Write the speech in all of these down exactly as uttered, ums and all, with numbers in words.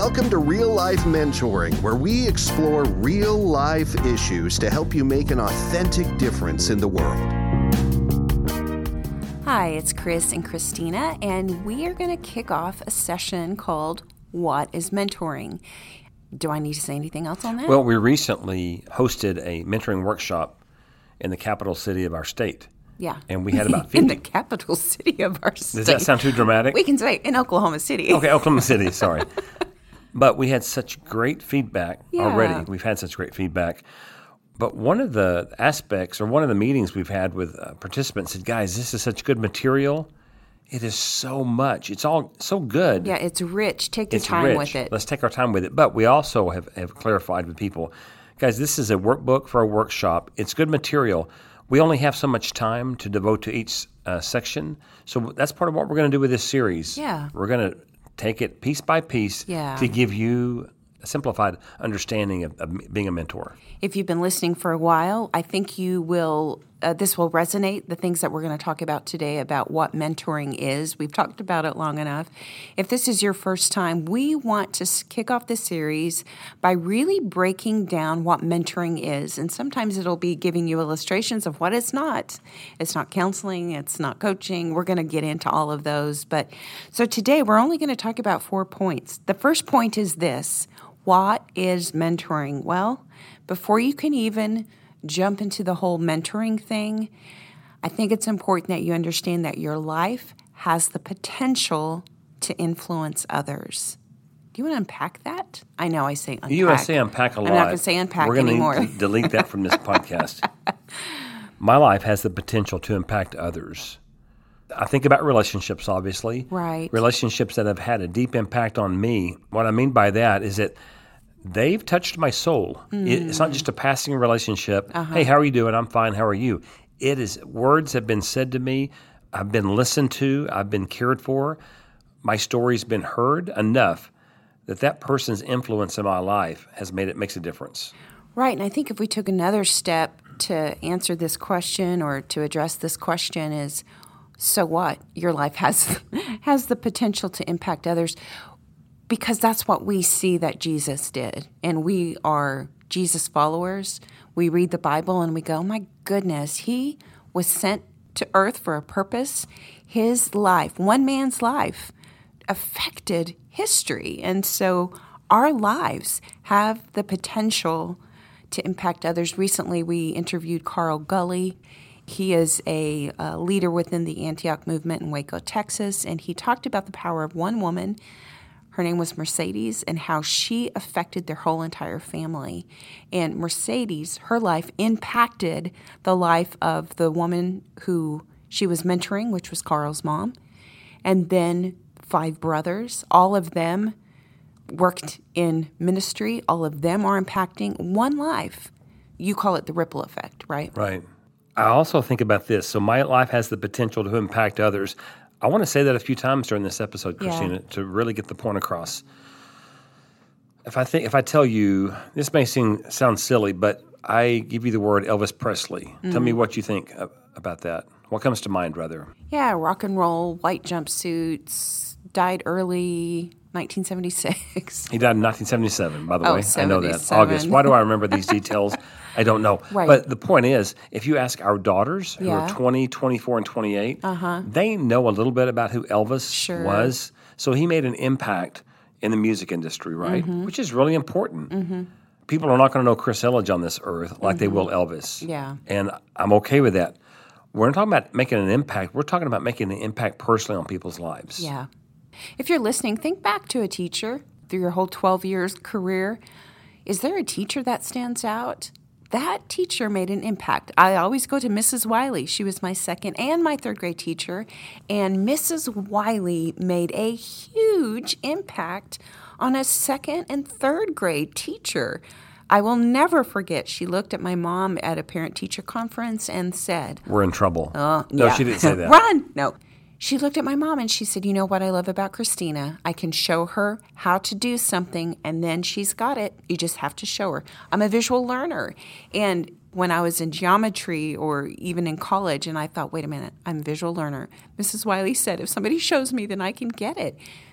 Welcome to Real Life Mentoring, where we explore real life issues to help you make an authentic difference in the world. Hi, it's Chris and Christina, and we are going to kick off a session called What is Mentoring? Do I need to say anything else on that? Well, we recently hosted a mentoring workshop in the capital city of our state. Yeah. And we had about fifty. In the capital city of our state. Does that sound too dramatic? We can say in Oklahoma City. Okay, Oklahoma City, sorry. But we had such great feedback Yeah. already. We've had such great feedback. But one of the aspects or one of the meetings we've had with uh, participants said, guys, this is such good material. It is so much. It's all so good. Yeah, it's rich. Take your It's time rich. with it. Let's take our time with it. But we also have, have clarified with people, guys, this is a workbook for a workshop. It's good material. We only have so much time to devote to each uh, section. So that's part of what we're going to do with this series. Yeah. We're going to take it piece by piece Yeah. to give you a simplified understanding of, of being a mentor. If you've been listening for a while, I think you will, uh, this will resonate, the things that we're going to talk about today about what mentoring is. We've talked about it long enough. If this is your first time, we want to s- kick off the series by really breaking down what mentoring is. And sometimes it'll be giving you illustrations of what it's not. It's not counseling, it's not coaching. We're going to get into all of those. But so today we're only going to talk about four points. The first point is this. What is mentoring? Well, before you can even jump into the whole mentoring thing, I think it's important that you understand that your life has the potential to influence others. Do you want to unpack that? I know I say unpack. You want to say unpack a lot. I'm not going to say unpack We're anymore. We're going to delete that from this podcast. My life has the potential to impact others. I think about relationships, obviously. Right. Relationships that have had a deep impact on me. What I mean by that is that they've touched my soul. Mm. It, it's not just a passing relationship. Uh-huh. Hey, how are you doing? I'm fine. How are you? It is, words have been said to me. I've been listened to. I've been cared for. My story's been heard enough that that person's influence in my life has made it makes a difference. Right. And I think if we took another step to answer this question or to address this question is, so what? Your life has has the potential to impact others because that's what we see that Jesus did. And we are Jesus followers. We read the Bible and we go, oh my goodness, he was sent to earth for a purpose. His life, one man's life, affected history. And so our lives have the potential to impact others. Recently, we interviewed Carl Gulley. He is a, a leader within the Antioch movement in Waco, Texas, and he talked about the power of one woman. Her name was Mercedes, and how she affected their whole entire family. And Mercedes, her life impacted the life of the woman who she was mentoring, which was Carl's mom, and then five brothers. All of them worked in ministry. All of them are impacting one life. You call it the ripple effect, right? Right. I also think about this. So my life has the potential to impact others. I want to say that a few times during this episode, Christina, yeah. to really get the point across. If I think, if I tell you, this may seem sound silly, but I give you the word Elvis Presley. Mm-hmm. Tell me what you think about that. What comes to mind, rather? Yeah, rock and roll, white jumpsuits, died early, nineteen seventy-six. He died in nineteen seventy-seven, by the oh, way. seventy-seven. I know that. August. Why do I remember these details? I don't know. Right. But the point is, if you ask our daughters who yeah. are twenty, twenty-four, and twenty-eight, uh-huh. they know a little bit about who Elvis sure. was. So he made an impact in the music industry, right? Mm-hmm. Which is really important. Mm-hmm. People are not going to know Chris Elledge on this earth like mm-hmm. they will Elvis. Yeah. And I'm okay with that. We're not talking about making an impact. We're talking about making an impact personally on people's lives. Yeah. If you're listening, think back to a teacher through your whole twelve years career. Is there a teacher that stands out? That teacher made an impact. I always go to Missus Wiley. She was my second and my third grade teacher. And Missus Wiley made a huge impact on a second and third grade teacher. I will never forget, she looked at my mom at a parent-teacher conference and said, "We're in trouble." Uh, no, yeah. she didn't say that. Run! No. She looked at my mom and she said, you know what I love about Christina? I can show her how to do something and then she's got it. You just have to show her. I'm a visual learner. And when I was in geometry or even in college and I thought, wait a minute, I'm a visual learner. Missus Wiley said, if somebody shows me, then I can get it.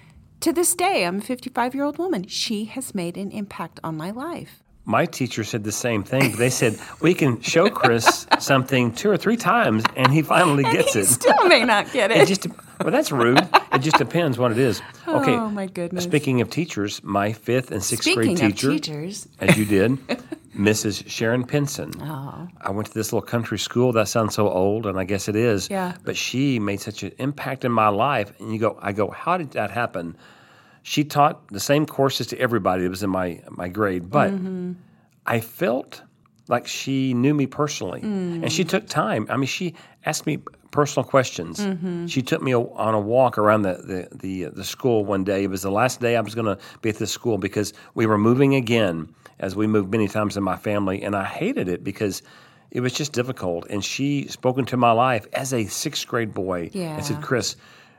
to this day, I'm a fifty-five-year-old woman. She has made an impact on my life. My teacher said the same thing. They said, we can show Chris something two or three times, and he finally and gets he it. still may not get it. It just, well, that's rude. It just depends what it is. Okay. Oh, my goodness. Speaking of teachers, my fifth and sixth Speaking grade teacher, of teachers. as you did, Missus Sharon Pinson. Oh. I went to this little country school. That sounds so old, and I guess it is. Yeah. But she made such an impact in my life. And you go, I go, how did that happen? She taught the same courses to everybody that was in my, my grade, but mm-hmm. I felt like she knew me personally, mm. and she took time. I mean, she asked me personal questions. Mm-hmm. She took me a, on a walk around the, the, the, the school one day. It was the last day I was going to be at this school because we were moving again, as we moved many times in my family, and I hated it because it was just difficult. And she spoke into my life as a sixth grade boy yeah. and said, Chris,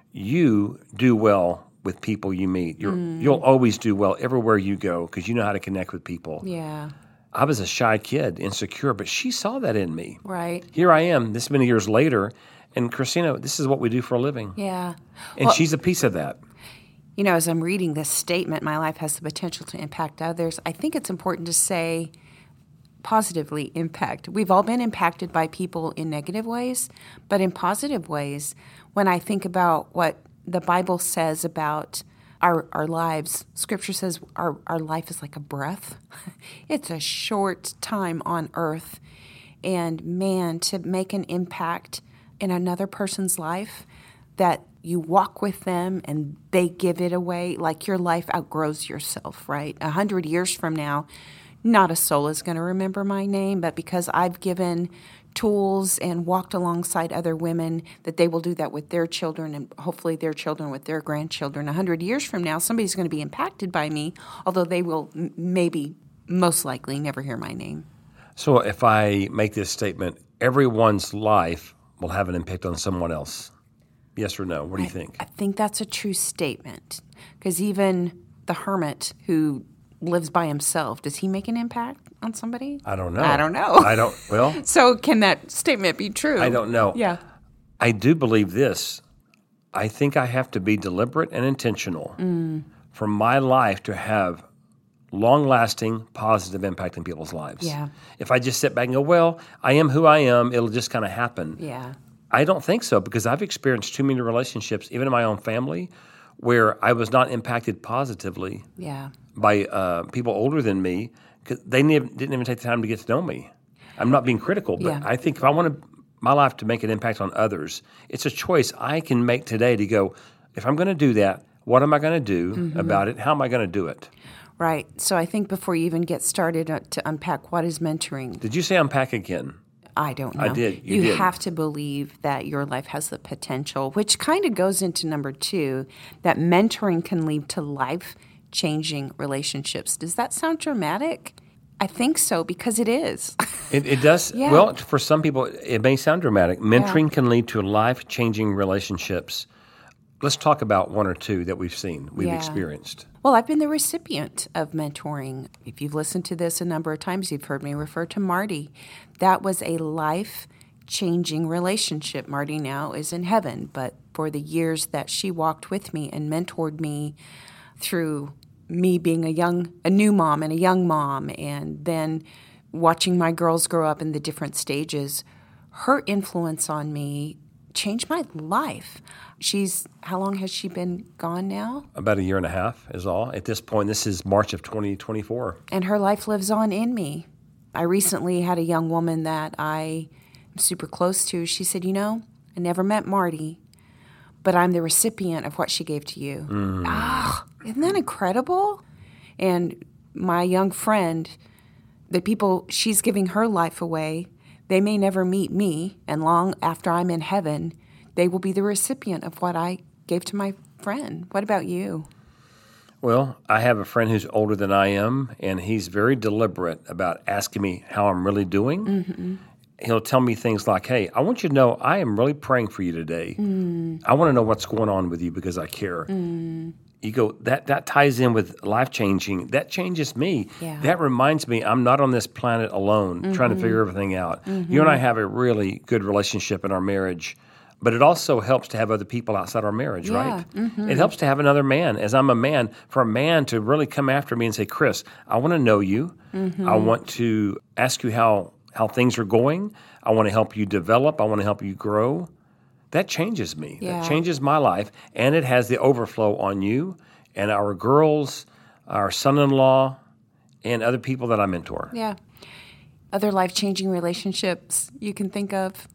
you do well with people you meet. You're, mm. You'll always do well everywhere you go because you know how to connect with people. Yeah. I was a shy kid, insecure, but she saw that in me. Right. Here I am, this many years later, and Christina, this is what we do for a living. Yeah. And well, she's a piece of that. You know, as I'm reading this statement, my life has the potential to impact others, I think it's important to say positively impact. We've all been impacted by people in negative ways, but in positive ways. When I think about what the Bible says about Our, our lives, Scripture says our, our life is like a breath. It's a short time on earth. And man, to make an impact in another person's life, that you walk with them and they give it away, like your life outgrows yourself, right? A hundred years from now, not a soul is going to remember my name, but because I've given tools and walked alongside other women, that they will do that with their children and hopefully their children with their grandchildren. A hundred years from now, somebody's going to be impacted by me, although they will m- maybe, most likely, never hear my name. So if I make this statement, everyone's life will have an impact on someone else. Yes or no? What do you I, think? I think that's a true statement, because even the hermit who lives by himself, does he make an impact on somebody? I don't know. I don't know. I don't, well. So can that statement be true? I don't know. Yeah. I do believe this. I think I have to be deliberate and intentional mm. for my life to have long-lasting, positive impact in people's lives. Yeah. If I just sit back and go, well, I am who I am, it'll just kind of happen. Yeah. I don't think so, because I've experienced too many relationships, even in my own family, where I was not impacted positively. Yeah. By uh, people older than me, because they nev- didn't even take the time to get to know me. I'm not being critical, but yeah. I think if I want to, my life to make an impact on others, it's a choice I can make today to go, if I'm going to do that, what am I going to do mm-hmm. about it? How am I going to do it? Right. So I think before you even get started uh, to unpack what is mentoring. Did you say unpack again? I don't know. I did. You, you did. have to believe that your life has the potential, which kind of goes into number two, that mentoring can lead to life changing relationships. Does that sound dramatic? I think so, because it is. It, it does. Yeah. Well, for some people, it may sound dramatic. Mentoring yeah. can lead to life-changing relationships. Let's talk about one or two that we've seen, we've yeah. experienced. Well, I've been the recipient of mentoring. If you've listened to this a number of times, you've heard me refer to Marty. That was a life-changing relationship. Marty now is in heaven, but for the years that she walked with me and mentored me through me being a young, a new mom and a young mom, and then watching my girls grow up in the different stages, her influence on me changed my life. She's, how long has she been gone now? About a year and a half is all. At this point, this is March of twenty twenty-four. And her life lives on in me. I recently had a young woman that I am super close to. She said, you know, I never met Marty, but I'm the recipient of what she gave to you. Mm. Ah, isn't that incredible? And my young friend, the people she's giving her life away, they may never meet me, and long after I'm in heaven, they will be the recipient of what I gave to my friend. What about you? Well, I have a friend who's older than I am, and he's very deliberate about asking me how I'm really doing. Mm-hmm. He'll tell me things like, hey, I want you to know I am really praying for you today. Mm. I want to know what's going on with you because I care. Mm. You go, that that ties in with life-changing. That changes me. Yeah. That reminds me I'm not on this planet alone mm-hmm. trying to figure everything out. Mm-hmm. You and I have a really good relationship in our marriage, But it also helps to have other people outside our marriage, Yeah, right? mm-hmm. It helps to have another man. As I'm a man, for a man to really come after me and say, Chris, I want to know you. Mm-hmm. I want to ask you how, how things are going. I want to help you develop. I want to help you grow. That changes me. Yeah. That changes my life. And it has the overflow on you and our girls, our son-in-law, and other people that I mentor. Yeah. Other life-changing relationships you can think of?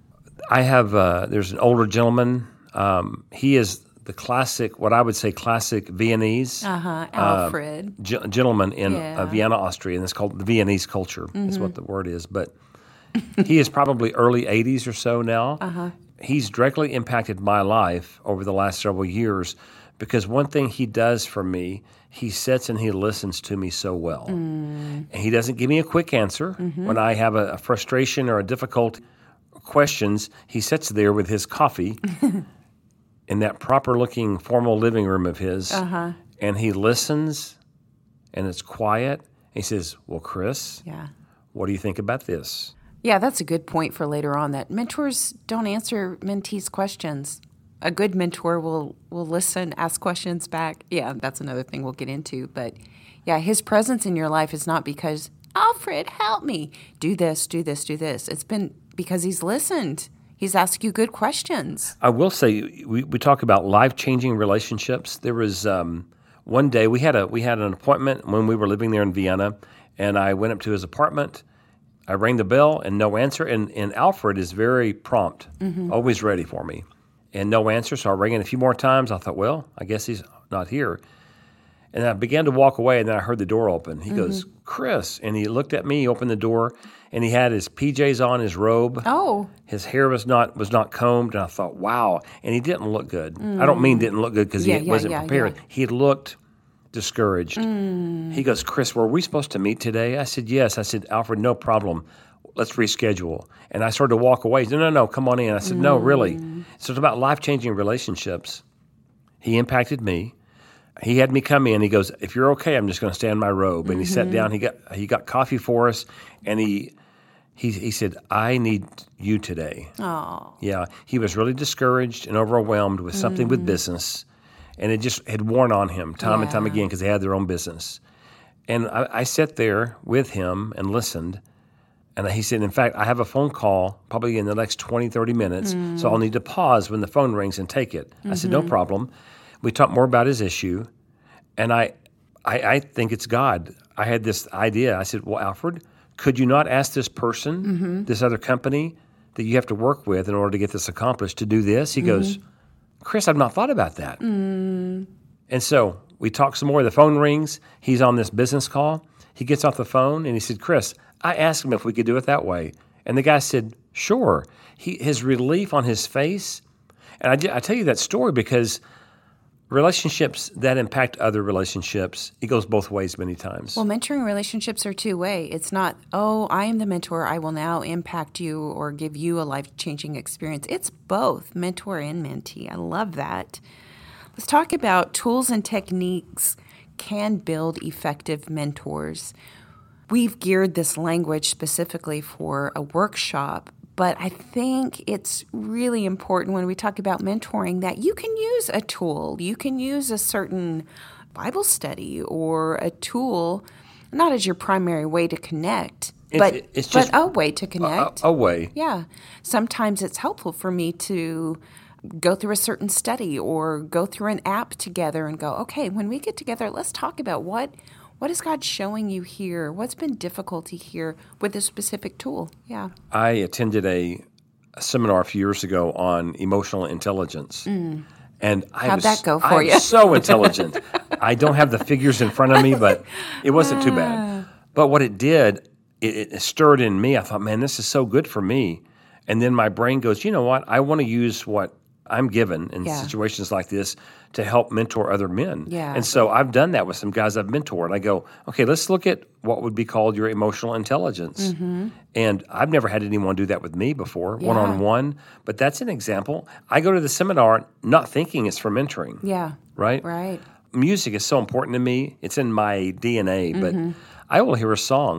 I have, uh, there's an older gentleman. Um, he is the classic, what I would say classic Viennese. Uh-huh, Alfred. Uh, g- gentleman in Yeah. uh, Vienna, Austria, and it's called the Viennese culture. Mm-hmm. Is what the word is. But he is probably early eighties or so now. Uh-huh. He's directly impacted my life over the last several years because one thing he does for me, he sits and he listens to me so well. Mm. And he doesn't give me a quick answer. Mm-hmm. When I have a, a frustration or a difficult questions, he sits there with his coffee in that proper-looking formal living room of his, uh-huh. and he listens, and it's quiet. He says, well, Chris, yeah. what do you think about this? Yeah, that's a good point for later on, that mentors don't answer mentees' questions. A good mentor will, will listen, ask questions back. Yeah, that's another thing we'll get into. But, yeah, his presence in your life is not because, Alfred, help me. Do this, do this, do this. It's been because he's listened. He's asked you good questions. I will say, we, we talk about life-changing relationships. There was um, one day, we had a we had an appointment when we were living there in Vienna, and I went up to his apartment. I rang the bell, and no answer. And, and Alfred is very prompt, mm-hmm. always ready for me. And no answer, so I rang it a few more times. I thought, well, I guess he's not here. And I began to walk away, and then I heard the door open. He mm-hmm. goes, Chris. And he looked at me, he opened the door, and he had his P Js on, his robe. Oh. His hair was not was not combed, and I thought, wow. And he didn't look good. Mm. I don't mean didn't look good because yeah, he yeah, wasn't yeah, prepared. Yeah. He looked discouraged. Mm. He goes, Chris, were we supposed to meet today? I said, yes. I said, Alfred, no problem. Let's reschedule. And I started to walk away. He said, no, no, no, come on in. I said, mm. no, really. So it's about life-changing relationships. He impacted me. He had me come in. He goes, if you're okay, I'm just going to stay in my robe. And mm-hmm. he sat down. He got he got coffee for us. And he he he said, I need you today. Oh. Yeah. He was really discouraged and overwhelmed with something mm-hmm. with business. And it just had worn on him time yeah. and time again because they had their own business. And I, I sat there with him and listened. And he said, in fact, I have a phone call probably in the next twenty, thirty minutes, mm. so I'll need to pause when the phone rings and take it. Mm-hmm. I said, no problem. We talked more about his issue, and I, I I think it's God. I had this idea. I said, well, Alfred, could you not ask this person, mm-hmm. this other company that you have to work with in order to get this accomplished to do this? He mm-hmm. goes, Chris, I've not thought about that. Mm. And so we talk some more. The phone rings. He's on this business call. He gets off the phone, and he said, Chris, I asked him if we could do it that way. And the guy said, sure. He, his relief on his face. And I, I tell you that story because relationships that impact other relationships, it goes both ways many times. Well, mentoring relationships are two-way. It's not, oh, I am the mentor. I will now impact you or give you a life-changing experience. It's both, mentor and mentee. I love that. Let's talk about tools and techniques can build effective mentors. We've geared this language specifically for a workshop, but I think it's really important when we talk about mentoring that you can use a tool. You can use a certain Bible study or a tool, not as your primary way to connect, it's, but, it's just but a way to connect. A, a way. Yeah. Sometimes it's helpful for me to go through a certain study or go through an app together and go, okay, when we get together, let's talk about what What is God showing you here? What's been difficulty here with a specific tool? Yeah. I attended a, a seminar a few years ago on emotional intelligence. Mm. And I How'd was, that go for I'm you? so intelligent. I don't have the figures in front of me, but it wasn't too bad. But what it did, it, it stirred in me. I thought, man, this is so good for me. And then my brain goes, you know what? I want to use what I'm given in yeah. situations like this to help mentor other men. Yeah. And so I've done that with some guys I've mentored. I go, okay, let's look at what would be called your emotional intelligence. Mm-hmm. And I've never had anyone do that with me before, yeah. one-on-one. But that's an example. I go to the seminar not thinking it's for mentoring. Yeah. Right? Right. Music is so important to me. It's in my D N A. Mm-hmm. But I will hear a song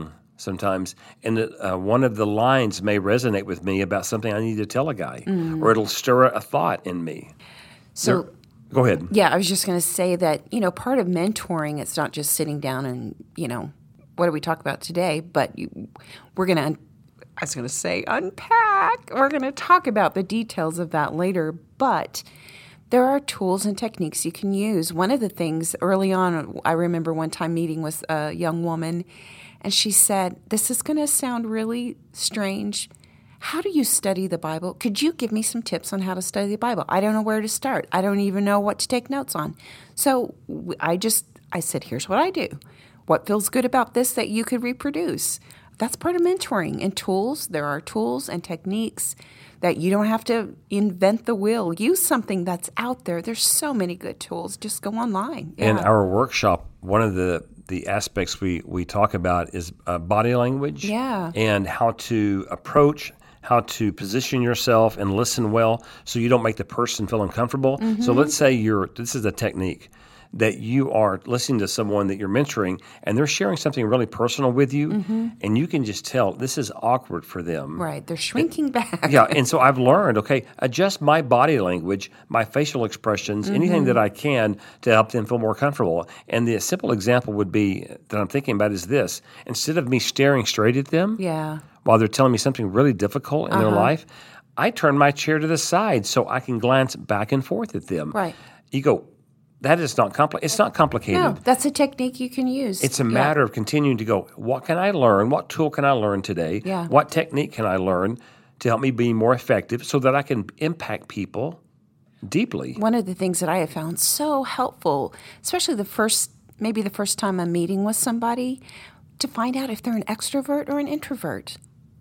sometimes, and uh, one of the lines may resonate with me about something I need to tell a guy, mm. or it'll stir a thought in me. So, there, go ahead. Yeah, I was just going to say that, you know, part of mentoring, it's not just sitting down and, you know, what do we talk about today? But you, we're going to, un- I was going to say unpack. We're going to talk about the details of that later. But there are tools and techniques you can use. One of the things early on, I remember one time meeting with a young woman, and she said, this is going to sound really strange. How do you study the Bible? Could you give me some tips on how to study the Bible? I don't know where to start. I don't even know what to take notes on. So I just, I said, here's what I do. What feels good about this that you could reproduce? That's part of mentoring. And tools, there are tools and techniques that you don't have to invent the wheel. Use something that's out there. There's so many good tools. Just go online. Yeah. In our workshop, one of the, the aspects we, we talk about is uh, body language, yeah. and how to approach, how to position yourself and listen well so you don't make the person feel uncomfortable. Mm-hmm. So let's say you're, this is a technique, that you are listening to someone that you're mentoring and they're sharing something really personal with you, mm-hmm. and you can just tell this is awkward for them. Right. They're shrinking and, back. Yeah. And so I've learned, okay, adjust my body language, my facial expressions, mm-hmm. anything that I can to help them feel more comfortable. And the simple example would be that I'm thinking about is this. Instead of me staring straight at them yeah. while they're telling me something really difficult in uh-huh. their life, I turn my chair to the side so I can glance back and forth at them. Right. You go, that is not compli- It's not complicated. No, that's a technique you can use. It's a matter yeah. of continuing to go, what can I learn? What tool can I learn today? Yeah. What technique can I learn to help me be more effective so that I can impact people deeply? One of the things that I have found so helpful, especially the first, maybe the first time I'm meeting with somebody, to find out if they're an extrovert or an introvert.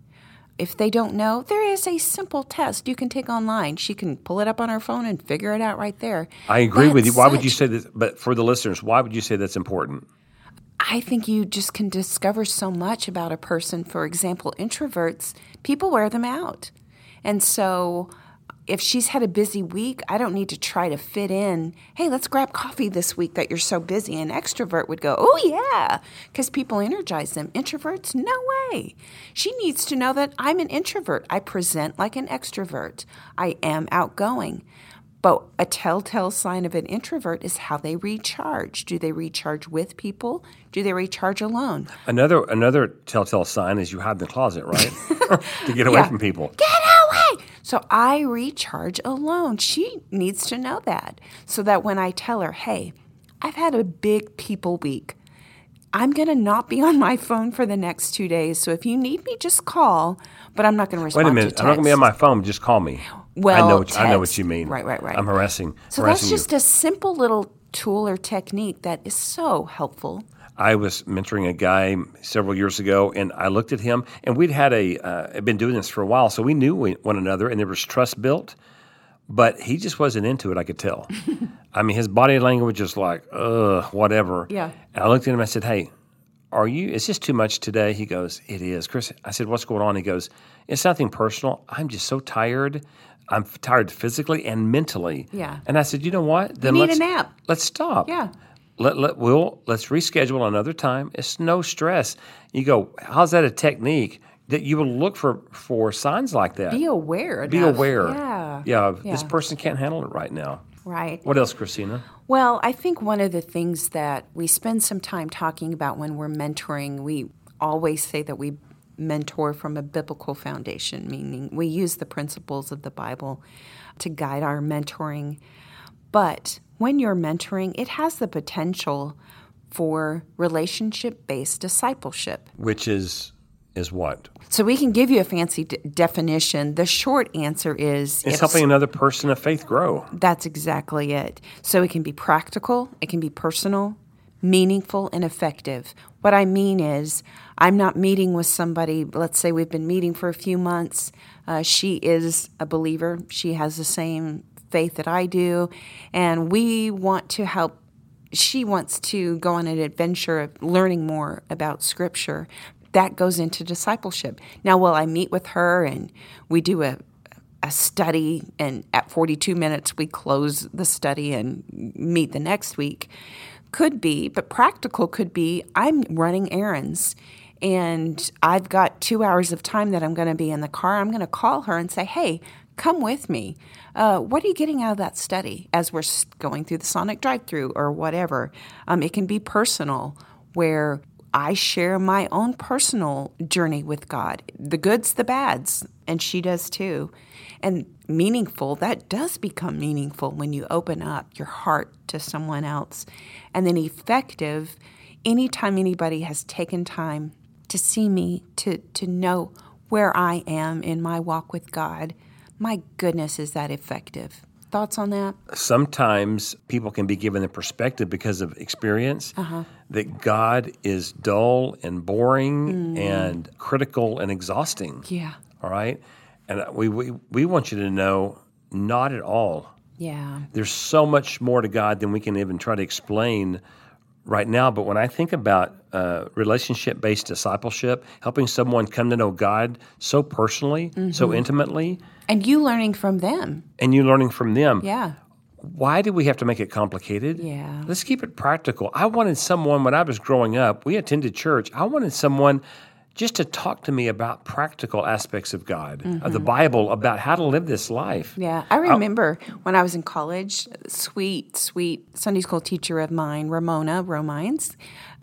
If they don't know, there is a simple test you can take online. She can pull it up on her phone and figure it out right there. I agree That's with you. Why such, would you say that? But for the listeners, why would you say that's important? I think you just can discover so much about a person. For example, introverts, people wear them out. And so if she's had a busy week, I don't need to try to fit in, hey, let's grab coffee this week that you're so busy. An extrovert would go, oh, yeah, because people energize them. Introverts, no way. She needs to know that I'm an introvert. I present like an extrovert. I am outgoing. But a telltale sign of an introvert is how they recharge. Do they recharge with people? Do they recharge alone? Another another telltale sign is you hide in the closet, right? To get away yeah. from people. Get away! So I recharge alone. She needs to know that so that when I tell her, hey, I've had a big people week, I'm going to not be on my phone for the next two days. So if you need me, just call, but I'm not going to respond to Wait a minute. text. I'm not going to be on my phone. Just call me. Well, I know what, text. I know what you mean. Right, right, right. I'm harassing So harassing that's just you. a simple little tool or technique that is so helpful. I was mentoring a guy several years ago, and I looked at him, and we'd had a uh, been doing this for a while, so we knew one another, and there was trust built. But he just wasn't into it, I could tell. I mean, his body language was like, ugh, whatever. Yeah. And I looked at him and I said, hey, are you, is this too much today? He goes, it is. Chris, I said, what's going on? He goes, it's nothing personal. I'm just so tired. I'm tired physically and mentally. Yeah. And I said, you know what? Then you need let's, a nap. Let's stop. Yeah. Let, let, we'll, let's reschedule another time. It's no stress. You go, how's that a technique that you will look for, for signs like that? Be aware. Be enough. aware. Yeah. yeah. Yeah. This person can't handle it right now. Right. What else, Christina? Well, I think one of the things that we spend some time talking about when we're mentoring, we always say that we mentor from a biblical foundation, meaning we use the principles of the Bible to guide our mentoring. But when you're mentoring, it has the potential for relationship-based discipleship. Which is is what? So we can give you a fancy d- definition. The short answer is... It's helping another person of faith grow. That's exactly it. So it can be practical, it can be personal, meaningful, and effective. What I mean is, I'm not meeting with somebody, let's say we've been meeting for a few months. Uh, she is a believer. She has the same faith that I do. And we want to help. She wants to go on an adventure of learning more about Scripture. That goes into discipleship. Now, will I meet with her and we do a a study, and at forty-two minutes we close the study and meet the next week? Could be, but practical could be I'm running errands and I've got two hours of time that I'm going to be in the car, I'm going to call her and say, hey, come with me. Uh, what are you getting out of that study as we're going through the Sonic drive-thru or whatever? Um, it can be personal, where I share my own personal journey with God, the goods, the bads, and she does too. And meaningful, that does become meaningful when you open up your heart to someone else. And then effective, anytime anybody has taken time to see me, to, to know where I am in my walk with God, my goodness, is that effective. Thoughts on that? Sometimes people can be given the perspective because of experience uh-huh. that God is dull and boring mm. and critical and exhausting. Yeah. All right? And we, we we want you to know, not at all. Yeah. There's so much more to God than we can even try to explain right now. But when I think about uh, relationship-based discipleship, helping someone come to know God so personally, mm-hmm. so intimately. And you learning from them. And you learning from them. Yeah. Why do we have to make it complicated? Yeah. Let's keep it practical. I wanted someone, when I was growing up, we attended church, I wanted someone just to talk to me about practical aspects of God, mm-hmm. of the Bible, about how to live this life. Yeah, I remember I, when I was in college, sweet, sweet Sunday school teacher of mine, Ramona Romines,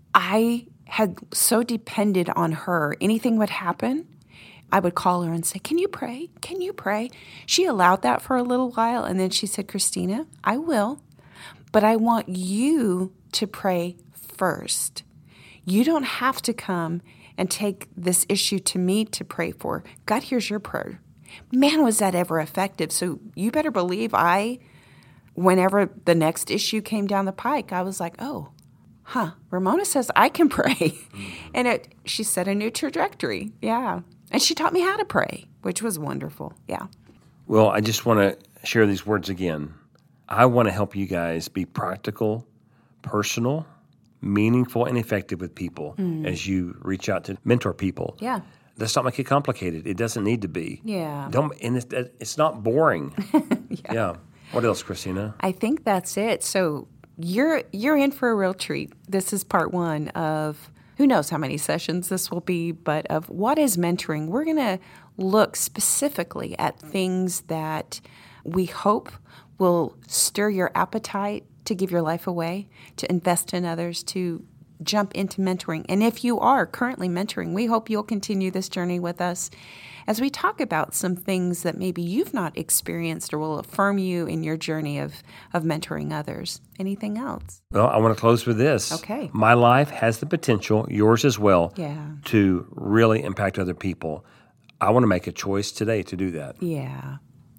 I had so depended on her. Anything would happen, I would call her and say, can you pray? Can you pray? She allowed that for a little while, and then she said, Christina, I will, but I want you to pray first. You don't have to come and take this issue to me to pray for. God hears your prayer. Man, was that ever effective. So you better believe I, whenever the next issue came down the pike, I was like, oh, huh, Ramona says I can pray. Mm. And it, she set a new trajectory. Yeah. And she taught me how to pray, which was wonderful. Yeah. Well, I just want to share these words again. I want to help you guys be practical, personal, meaningful, and effective with people mm. as you reach out to mentor people. Yeah. Let's not make it complicated. It doesn't need to be. Yeah. Don't, and it's, it's not boring. yeah. yeah. What else, Christina? I think that's it. So you're you're in for a real treat. This is part one of who knows how many sessions this will be, but of what is mentoring. We're going to look specifically at things that we hope will stir your appetite to give your life away, to invest in others, to jump into mentoring. And if you are currently mentoring, we hope you'll continue this journey with us as we talk about some things that maybe you've not experienced or will affirm you in your journey of, of mentoring others. Anything else? Well, I want to close with this. Okay. My life has the potential, yours as well, yeah. to really impact other people. I want to make a choice today to do that. Yeah.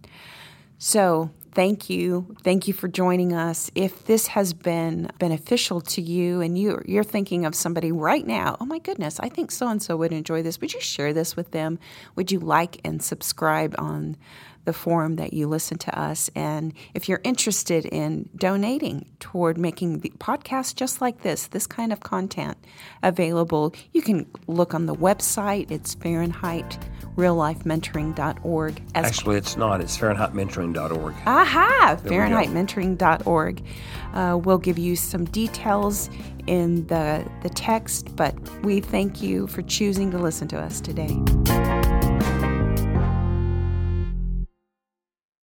So thank you. Thank you for joining us. If this has been beneficial to you and you, you're thinking of somebody right now, oh my goodness, I think so-and-so would enjoy this. Would you share this with them? Would you like and subscribe on the forum that you listen to us? And if you're interested in donating toward making the podcast just like this, this kind of content available, you can look on the website. It's Fahrenheit real life mentoring dot org. As Actually, it's not. It's Fahrenheit mentoring dot org. Aha! Fahrenheit mentoring dot org. Uh, we'll give you some details in the, the text, but we thank you for choosing to listen to us today.